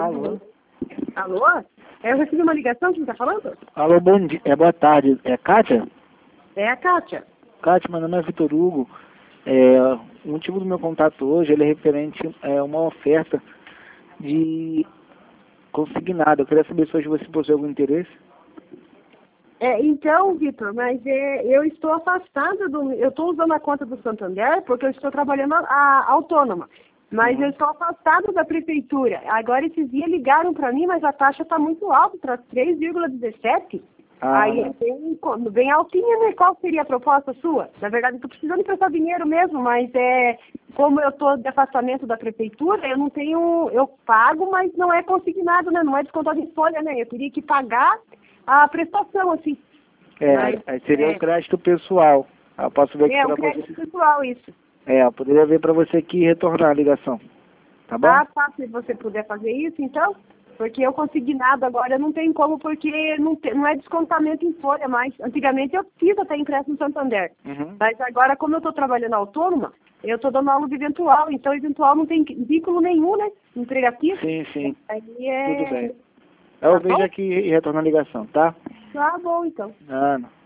Alô? Alô? Eu recebi uma ligação, quem está falando? Alô, bom dia. Boa tarde. É Kátia? É a Kátia. Kátia, meu nome é Vitor Hugo. O motivo do meu contato hoje ele é referente a uma oferta de consignado. Eu queria saber se hoje você possui algum interesse. Então, Vitor, mas eu estou afastada eu estou usando a conta do Santander porque eu estou trabalhando autônoma. Mas eu estou afastada da prefeitura. Agora esses dias ligaram para mim, mas a taxa está muito alta, para 3,17. Aí é bem altinha, né? Qual seria a proposta sua? Na verdade, eu estou precisando emprestar dinheiro mesmo, mas como eu estou de afastamento da prefeitura, eu não tenho, eu pago, mas não é consignado, né? Não é descontado em folha, né? Eu teria que pagar a prestação, assim. Aí seria o crédito pessoal. Eu posso ver que o crédito pessoal, isso. Eu poderia ver para você aqui e retornar a ligação. Tá bom? Tá, se você puder fazer isso, então. Porque eu consignado agora não tem como, porque não é descontamento em folha mais. Antigamente eu fiz até empréstimo no Santander. Mas agora, como eu estou trabalhando autônoma, eu estou dando aula de eventual. Então, eventual não tem vínculo nenhum, né? Empregativo. Sim. Aí Tudo bem. Eu vejo aqui e retorno a ligação, tá? Tá bom, então. Não.